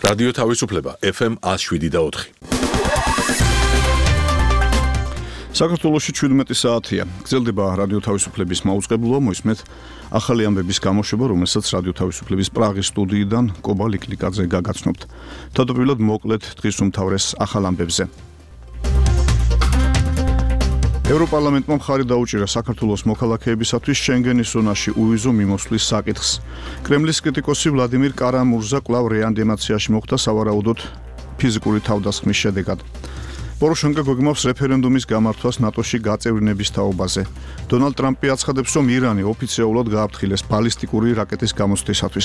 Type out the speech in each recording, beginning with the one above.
რადიო თავისუფლება FM 107.4. საქართველოში 17 საათია. გრძელდება რადიო თავისუფლების მაუწყებლობა, მოისმენთ ახალი ამბების გამოშვება, რომელსაც რადიო თავისუფლების პრაღის სტუდიიდან კობა ლიკლიკაძე გაგაცნობთ. თავდაპირველად მოკლედ დღის უმთავრეს ახალ ამბებზე. ევროპარლამენტმა მხარი დაუჭირა საქართველოს მოქალაქეებისათვის შენგენის ზონაში უვიზო მიმოსვლის საკითხს. კრემლის კრიტიკოსი ვლადიმირ კარამურზა კვლავ რეანიმაციაში მოხვდა სავარაუდოდ ფიზიკური თავდასხმის შედეგად. პოროშენკო გეგმავს რეფერენდუმის გამართვას ნატოში გაწევრინების თაობაზე. დონალდ ტრამპი აცხადებს, რომ ირანი ოფიციალურად გააფრთხილეს ბალისტიკური რაკეტის გამოცდისათვის.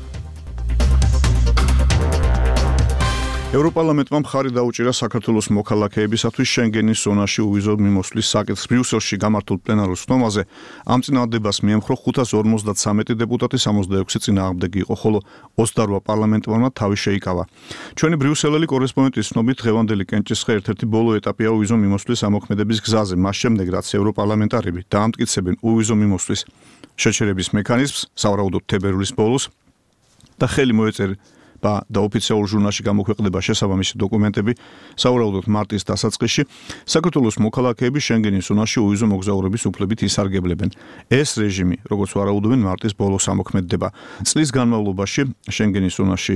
ევროპარლამენტმა მხარი დაუჭირა საქართველოს მოქალაქეებისათვის შენგენის ზონაში უვიზო მიმოსვლის საკითხს. ბრიუსელში გამართულ პლენარულ სხდომაზე ამ წინააღმდეგობას მიემხრო 553 დეპუტატი, 66 წინააღმდეგი იყო, ხოლო 28 პარლამენტარმა თავი შეიკავა. ჩვენი ბრიუსელელი კორესპონდენტის ცნობით, დღევანდელი კენჭისყრა ერთ-ერთი ბოლო ეტაპია უვიზო მიმოსვლის ამოქმედების გზაზე. მას შემდეგ, რაც ევროპარლამენტარები დაამტკიცებენ უვიზო მიმოსვლის შეჩერების მექანიზმს, სავარაუდოდ თებერვლის ბოლოს და ხელი მოეწერა და ოფიციალურ ჟურნალში გამოქვეყნდება შესაბამისი დოკუმენტები, სავარაუდოდ მარტის დასაწყისში, საქართველოს მოქალაქეები შენგენის ზონაში უვიზო მოგზაურობის უფლებით ისარგებლებენ. ეს რეჟიმი, როგორც ვარაუდობენ, მარტის ბოლოს ამოქმედდება. წლის განმავლობაში შენგენის ზონაში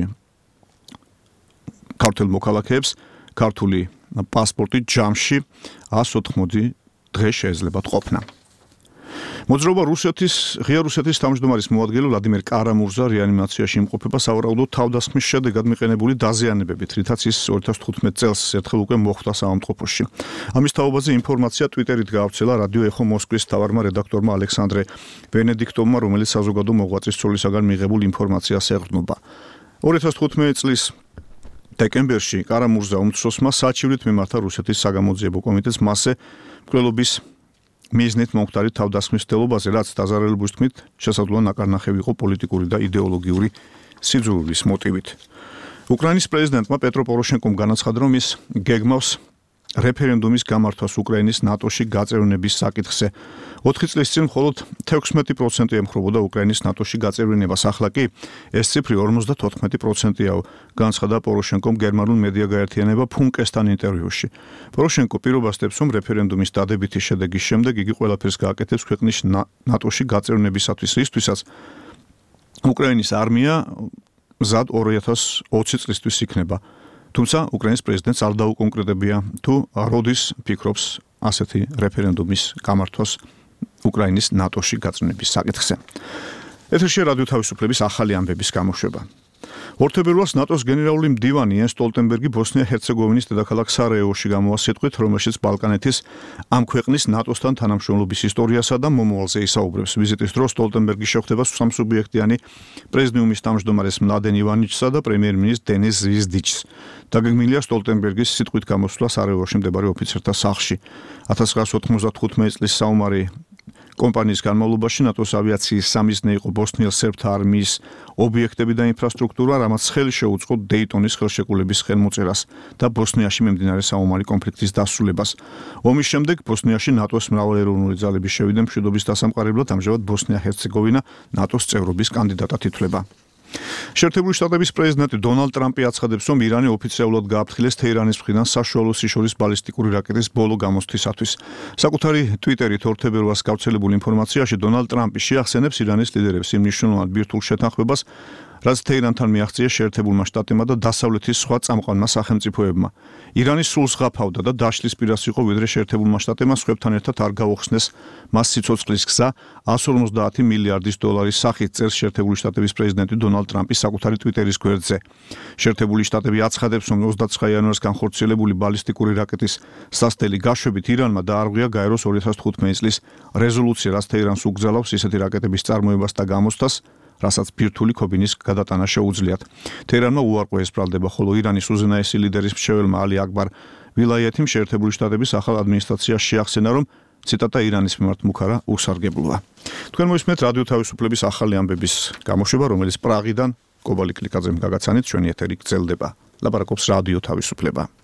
ქართველ მოქალაქეებს ქართული პასპორტი ჯამში 180 დღე შეეძლებათ ყოფნა. მოძრაობა ღია რუსეთის თავმჯდომარის მოადგილე ვლადიმირ კარამურზა რეანიმაციაში იმყოფება სავარაუდოდ თავდასხმის შედეგად მიყენებული დაზიანებებით, რითაც ის 2015 წელს ერთხელ უკვე მოხვდა საავადმყოფოში. ამის თაობაზე ინფორმაცია ტვიტერით გაავრცელა რადიო ეხო მოსკვის მთავარმა რედაქტორმა ალექსანდრე ვენედიქტოვმა, რომელიც საზოგადო მოღვაწის ცოლისაგან მიღებულ ინფორმაციას ეყრდნობა. 2015 წლის დეკემბერში კარამურზა უმცროსმა საჩივრით მიმართა რუსეთის საგამოძიებო კომიტეტს მასზე მკვლელობის მიზნით მომხდარი თავდასხმის მცდელობაზე, რაც დაზარალებულის თქმით შესაძლოა ნაკარნახევი იყო პოლიტიკური და იდეოლოგიური სიძულვილის მოტივით. უკრაინის პრეზიდენტმა პეტრო პოროშენკომ განაცხადა, რომ ის გეგმავს რეფერენდუმის გამართვას უკრაინის ნატოში გაწევრინების საკითხზე. 4 წლის წინ მხოლოდ 16% ემხრობოდა უკრაინის ნატოში გაწევრინებას, ახლა კი ეს ციფრი 54%-ია, განაცხადა პოროშენკომ გერმანულ მედია გაერთიანება ფუნკესთან ინტერვიუში. პოროშენკო პირობას დებს, რომ რეფერენდუმის დადებითი შედეგის შემდეგ იგი ყველაფერს გააკეთებს ქვეყნის ნატოში გაწევრინებისათვის, რისთვისაც უკრაინის არმია მზად 2020 წლისთვის იქნება. თუმცა უკრაინის პრეზიდენტს არ დაუკონკრეტებია თუ როდის ფიქრობს ასეთი რეფერენდუმის გამართვას უკრაინის ნატოში გაწევრინების საკითხზე. ეთერში რადიო თავისუფლების ახალი ამბების გამოშვება. ორთებერვლას ნატოს გენერალური მდივანი იენს სტოლტენბერგი ბოსნია-ჰერცეგოვინის დედაქალაქ სარაევოში გამოვა სიტყვით, რომელშიც ბალკანეთის ამ ქვეყნის ნატოსთან თანამშრომლობის ისტორიასა და მომავალზე ისაუბრებს. ვიზიტის დროს სტოლტენბერგი შეხვდება სამსუბიექტიანი პრეზიდიუმის თავმჯდომარეს მლადენ ივანიჩსა და პრემიერ-მინისტრ დენის ზვიზდიჩს. დაგეგმილია სტოლტენბერგის სიტყვით გამოსვლა სარაევოში მდებარე ოფიცერთა სახლში. 1995 წლის საომარი კომპანიის განმავლობაში ნატოს ავიაციის სამიზნე იყო ბოსნიელ სერბთა არმიის ობიექტები და ინფრასტრუქტურა, რამაც ხელი შეუწყო დეიტონის ხელშეკრულების ხელმოწერას და ბოსნიაში მიმდინარე საომარი კონფლიქტის დასრულებას. ომის შემდეგ ბოსნიაში ნატოს მრავალეროვნული ძალები შევიდნენ მშვიდობის დასამყარებლად, ამჟამად ბოსნია-ჰერცეგოვინა ნატოს წევრობის კანდიდატად ითვლება. შეერთებული შტატების პრეზიდენტი დონალდ ტრამპი აცხადებს, რომ ირანი ოფიციალურად გააფრთხილეს თეირანის მხრიდან საშუალო სიშორის ბალისტიკური რაკეტის ბოლო გამოცდისათვის. საკუთარი ტვიტერით ორთებერვლას გავრცელებულ ინფორმაციაში დონალდ ტრამპი შეახსენებს ირანის ლიდერებს იმ მნიშვნელოვან ბირთვულ შეთანხმებას, რაც თეირანთან მიაღწია შეერთებულმა შტატებმა და დასავლეთის სხვა წამყვანმა სახელმწიფოებმა. ირანი სულს ღაფავდა და დაშლის პირას იყო, ვიდრე შეერთებულმა შტატებმა სხვებთან ერთად არ გაუხსნეს მას სიცოცხლის გზა 150 მილიარდის დოლარის სახით, წერს შეერთებული შტატების პრეზიდენტი დონალდ ტრამპი საკუთარი ტვიტერის გვერდზე. შეერთებული შტატები აცხადებს, რომ 29 იანვარს განხორციელებული ბალისტიკური რაკეტის სასტელი გაშვებით ირანმა დაარღვია გაეროს 2015 წლის რეზოლუცია, რაც თეირანს უგზალავს ისეთი რაკეტების წარმოებას და გამოცდას, რასაც ბირთვული ქობინის გადატანა შეუძლიათ. თეირანმა უარყო ეს ბრალდება, ხოლო ირანის უზენაესი ლიდერის მრჩეველმა ალი აკბარ ვილაიეთიმ შეერთებული შტატების ახალ ადმინისტრაციას შეახსენა, რომ ციტატა ირანის მიმართ მუქარა უსარგებლოა. თქვენ მოისმენთ რადიო თავისუფლების ახალი ამბების გამოშვება, რომელიც პრაღიდან კობა ლიკლიკაძემ გაგაცანით, ჩვენი ეთერი გრძელდება. ლაპარაკობს რადიო თავისუფლება.